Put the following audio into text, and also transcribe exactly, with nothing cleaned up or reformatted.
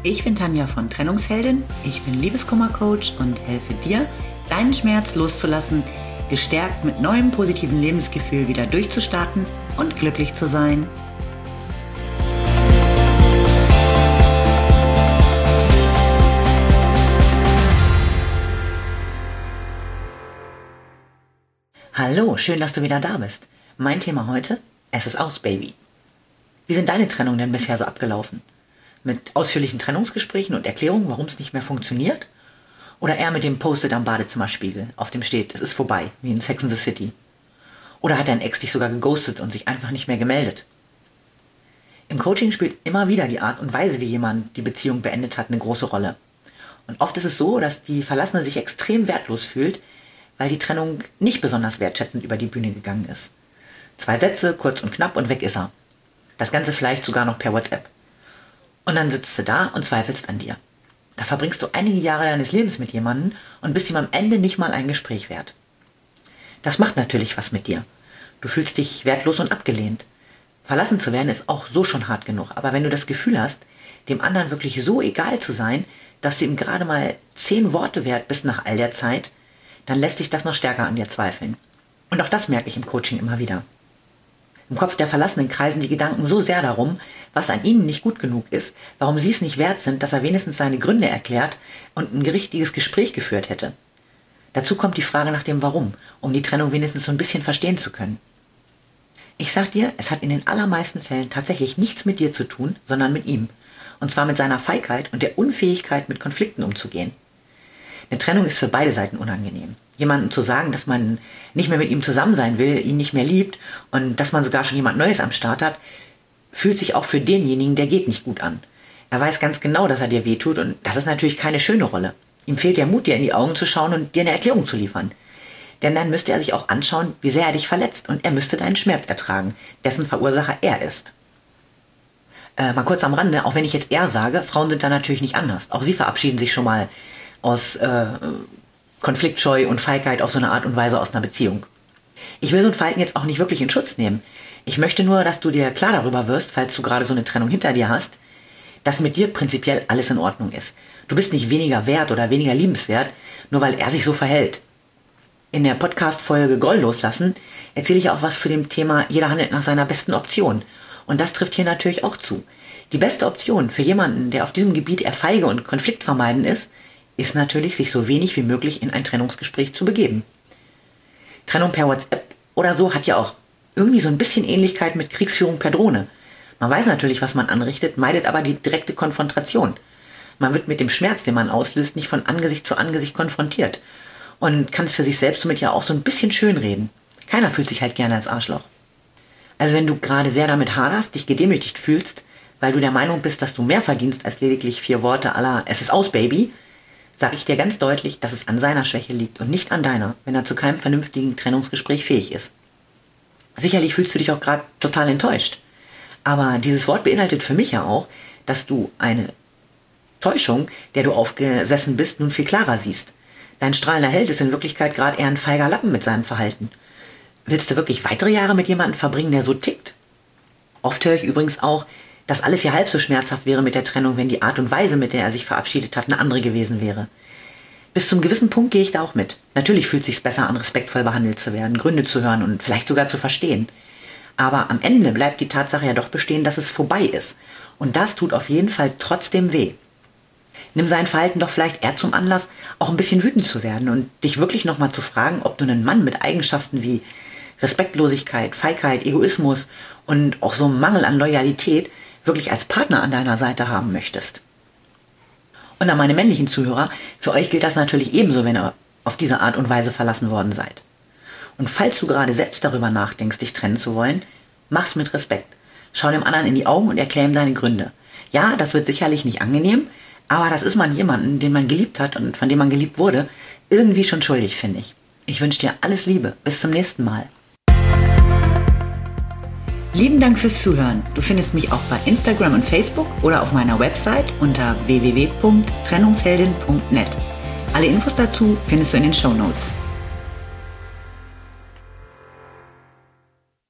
Ich bin Tanja von Trennungsheldin, ich bin Liebeskummer-Coach und helfe dir, deinen Schmerz loszulassen, gestärkt mit neuem positiven Lebensgefühl wieder durchzustarten und glücklich zu sein. Hallo, schön, dass du wieder da bist. Mein Thema heute, es ist aus, Baby. Wie sind deine Trennungen denn bisher so abgelaufen? Mit ausführlichen Trennungsgesprächen und Erklärungen, warum es nicht mehr funktioniert? Oder eher mit dem Post-it am Badezimmerspiegel, auf dem steht, es ist vorbei, wie in Sex and the City? Oder hat dein Ex dich sogar geghostet und sich einfach nicht mehr gemeldet? Im Coaching spielt immer wieder die Art und Weise, wie jemand die Beziehung beendet hat, eine große Rolle. Und oft ist es so, dass die Verlassene sich extrem wertlos fühlt, weil die Trennung nicht besonders wertschätzend über die Bühne gegangen ist. Zwei Sätze, kurz und knapp und weg ist er. Das Ganze vielleicht sogar noch per WhatsApp. Und dann sitzt du da und zweifelst an dir. Da verbringst du einige Jahre deines Lebens mit jemandem und bist ihm am Ende nicht mal ein Gespräch wert. Das macht natürlich was mit dir. Du fühlst dich wertlos und abgelehnt. Verlassen zu werden ist auch so schon hart genug. Aber wenn du das Gefühl hast, dem anderen wirklich so egal zu sein, dass du ihm gerade mal zehn Worte wert bist nach all der Zeit, dann lässt sich das noch stärker an dir zweifeln. Und auch das merke ich im Coaching immer wieder. Im Kopf der Verlassenen kreisen die Gedanken so sehr darum, was an ihnen nicht gut genug ist, warum sie es nicht wert sind, dass er wenigstens seine Gründe erklärt und ein richtiges Gespräch geführt hätte. Dazu kommt die Frage nach dem Warum, um die Trennung wenigstens so ein bisschen verstehen zu können. Ich sag dir, es hat in den allermeisten Fällen tatsächlich nichts mit dir zu tun, sondern mit ihm. Und zwar mit seiner Feigheit und der Unfähigkeit, mit Konflikten umzugehen. Eine Trennung ist für beide Seiten unangenehm. Jemandem zu sagen, dass man nicht mehr mit ihm zusammen sein will, ihn nicht mehr liebt und dass man sogar schon jemand Neues am Start hat, fühlt sich auch für denjenigen, der geht, nicht gut an. Er weiß ganz genau, dass er dir wehtut und das ist natürlich keine schöne Rolle. Ihm fehlt der Mut, dir in die Augen zu schauen und dir eine Erklärung zu liefern. Denn dann müsste er sich auch anschauen, wie sehr er dich verletzt und er müsste deinen Schmerz ertragen, dessen Verursacher er ist. Äh, mal kurz am Rande, auch wenn ich jetzt er sage, Frauen sind da natürlich nicht anders. Auch sie verabschieden sich schon mal aus äh, Konfliktscheu und Feigheit auf so eine Art und Weise aus einer Beziehung. Ich will so ein Verhalten jetzt auch nicht wirklich in Schutz nehmen. Ich möchte nur, dass du dir klar darüber wirst, falls du gerade so eine Trennung hinter dir hast, dass mit dir prinzipiell alles in Ordnung ist. Du bist nicht weniger wert oder weniger liebenswert, nur weil er sich so verhält. In der Podcast-Folge Groll loslassen erzähle ich auch was zu dem Thema, jeder handelt nach seiner besten Option. Und das trifft hier natürlich auch zu. Die beste Option für jemanden, der auf diesem Gebiet eher feige und konfliktvermeidend ist, ist natürlich, sich so wenig wie möglich in ein Trennungsgespräch zu begeben. Trennung per WhatsApp oder so hat ja auch irgendwie so ein bisschen Ähnlichkeit mit Kriegsführung per Drohne. Man weiß natürlich, was man anrichtet, meidet aber die direkte Konfrontation. Man wird mit dem Schmerz, den man auslöst, nicht von Angesicht zu Angesicht konfrontiert und kann es für sich selbst somit ja auch so ein bisschen schönreden. Keiner fühlt sich halt gerne als Arschloch. Also wenn du gerade sehr damit haderst, dich gedemütigt fühlst, weil du der Meinung bist, dass du mehr verdienst als lediglich vier Worte à la "Es ist aus, Baby", sage ich dir ganz deutlich, dass es an seiner Schwäche liegt und nicht an deiner, wenn er zu keinem vernünftigen Trennungsgespräch fähig ist. Sicherlich fühlst du dich auch gerade total enttäuscht. Aber dieses Wort beinhaltet für mich ja auch, dass du eine Täuschung, der du aufgesessen bist, nun viel klarer siehst. Dein strahlender Held ist in Wirklichkeit gerade eher ein feiger Lappen mit seinem Verhalten. Willst du wirklich weitere Jahre mit jemandem verbringen, der so tickt? Oft höre ich übrigens auch, dass alles ja halb so schmerzhaft wäre mit der Trennung, wenn die Art und Weise, mit der er sich verabschiedet hat, eine andere gewesen wäre. Bis zum gewissen Punkt gehe ich da auch mit. Natürlich fühlt es sich besser an, respektvoll behandelt zu werden, Gründe zu hören und vielleicht sogar zu verstehen. Aber am Ende bleibt die Tatsache ja doch bestehen, dass es vorbei ist. Und das tut auf jeden Fall trotzdem weh. Nimm sein Verhalten doch vielleicht eher zum Anlass, auch ein bisschen wütend zu werden und dich wirklich nochmal zu fragen, ob du einen Mann mit Eigenschaften wie Respektlosigkeit, Feigheit, Egoismus und auch so einem Mangel an Loyalität wirklich als Partner an deiner Seite haben möchtest. Und an meine männlichen Zuhörer, für euch gilt das natürlich ebenso, wenn ihr auf diese Art und Weise verlassen worden seid. Und falls du gerade selbst darüber nachdenkst, dich trennen zu wollen, mach's mit Respekt. Schau dem anderen in die Augen und erklär ihm deine Gründe. Ja, das wird sicherlich nicht angenehm, aber das ist man jemanden, den man geliebt hat und von dem man geliebt wurde, irgendwie schon schuldig, finde ich. Ich wünsche dir alles Liebe. Bis zum nächsten Mal. Lieben Dank fürs Zuhören. Du findest mich auch bei Instagram und Facebook oder auf meiner Website unter w w w punkt trennungsheldin punkt net. Alle Infos dazu findest du in den Shownotes.